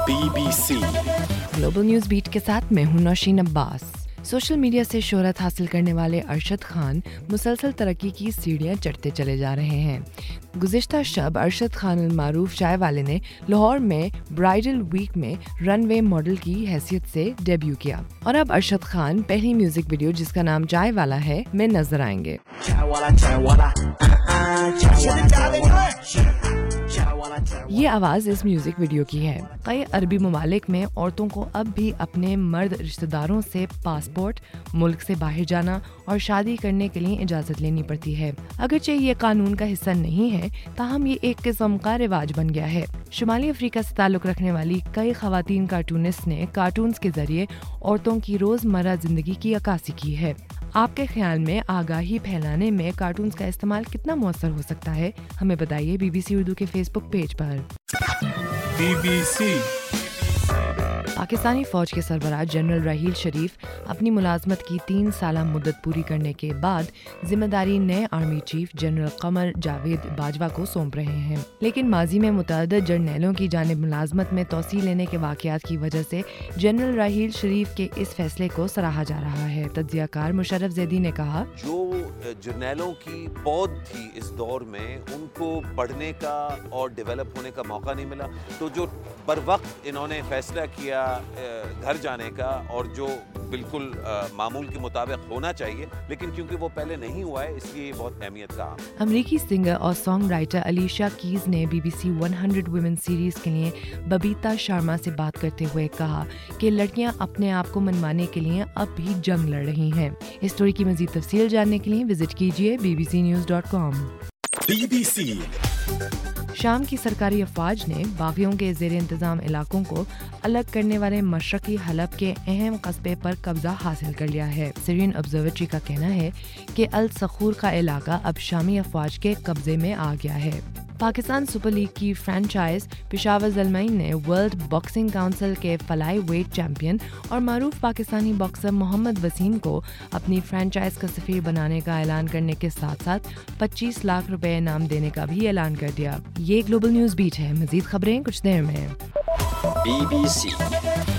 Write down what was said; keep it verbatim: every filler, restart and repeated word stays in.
Be B C global news beat کے ساتھ میں ہوں نوشین عباس۔ سوشل میڈیا سے شہرت حاصل کرنے والے ارشد خان مسلسل ترقی کی سیڑھیاں چڑھتے چلے جا رہے ہیں۔ گزشتہ شب ارشد خان المعروف چائے والے نے لاہور میں برائڈل ویک میں رن وے ماڈل کی حیثیت سے ڈیبیو کیا، اور اب ارشد خان پہلی میوزک ویڈیو جس کا نام چائے والا ہے میں نظر آئیں گے۔ یہ آواز اس میوزک ویڈیو کی ہے۔ کئی عربی ممالک میں عورتوں کو اب بھی اپنے مرد رشتہ داروں سے پاسپورٹ، ملک سے باہر جانا اور شادی کرنے کے لیے اجازت لینی پڑتی ہے۔ اگرچہ یہ قانون کا حصہ نہیں ہے، تاہم یہ ایک قسم کا رواج بن گیا ہے۔ شمالی افریقہ سے تعلق رکھنے والی کئی خواتین کارٹونسٹ نے کارٹونز کے ذریعے عورتوں کی روزمرہ زندگی کی عکاسی کی ہے۔ آپ کے خیال میں آگاہی پھیلانے میں کارٹونز کا استعمال کتنا مؤثر ہو سکتا ہے؟ ہمیں بتائیے بی بی سی اردو کے فیس بک پیج پر۔ بی بی سی پاکستانی فوج کے سربراہ جنرل راحیل شریف اپنی ملازمت کی تین سالہ مدت پوری کرنے کے بعد ذمہ داری نئے army chief general Qamar Javed Bajwa کو سونپ رہے ہیں، لیکن ماضی میں متعدد جرنیلوں کی جانب ملازمت میں توسیع لینے کے واقعات کی وجہ سے جنرل راحیل شریف کے اس فیصلے کو سراہا جا رہا ہے۔ تجزیہ کار مشرف زیدی نے کہا، جو جرنیلوں کی پود تھی اس دور میں، ان کو پڑھنے کا اور ڈیولپ ہونے کا موقع نہیں ملا، تو جو بر وقت انہوں نے فیصلہ کیا گھر جانے کا، اور جو بالکل معمول کے مطابق ہونا چاہیے، لیکن کیونکہ وہ پہلے نہیں ہوا ہے، اس لیے یہ بہت اہمیت کا عام۔ امریکی سنگر اور سانگ رائٹر علیشا کیز نے B B C hundred women series کے لیے ببیتا شارما سے بات کرتے ہوئے کہا کہ لڑکیاں اپنے آپ کو منوانے کے لیے اب بھی جنگ لڑ رہی ہیں۔ اس اسٹوری کی مزید تفصیل جاننے کے لیے وزٹ کیجیے B B C news dot com. B B C شام کی سرکاری افواج نے باغیوں کے زیر انتظام علاقوں کو الگ کرنے والے مشرقی حلب کے اہم قصبے پر قبضہ حاصل کر لیا ہے۔ سیرین آبزرویٹری کا کہنا ہے کہ الصخور کا علاقہ اب شامی افواج کے قبضے میں آ گیا ہے۔ پاکستان سپر لیگ کی فرنچائز پشاور زلمین نے ورلڈ باکسنگ کونسل کے فلائی ویٹ چیمپئن اور معروف پاکستانی باکسر محمد وسیم کو اپنی فرنچائز کا سفیر بنانے کا اعلان کرنے کے ساتھ ساتھ پچیس لاکھ روپے انعام دینے کا بھی اعلان کر دیا۔ یہ گلوبل نیوز بیٹ ہے، مزید خبریں کچھ دیر میں۔ Be B C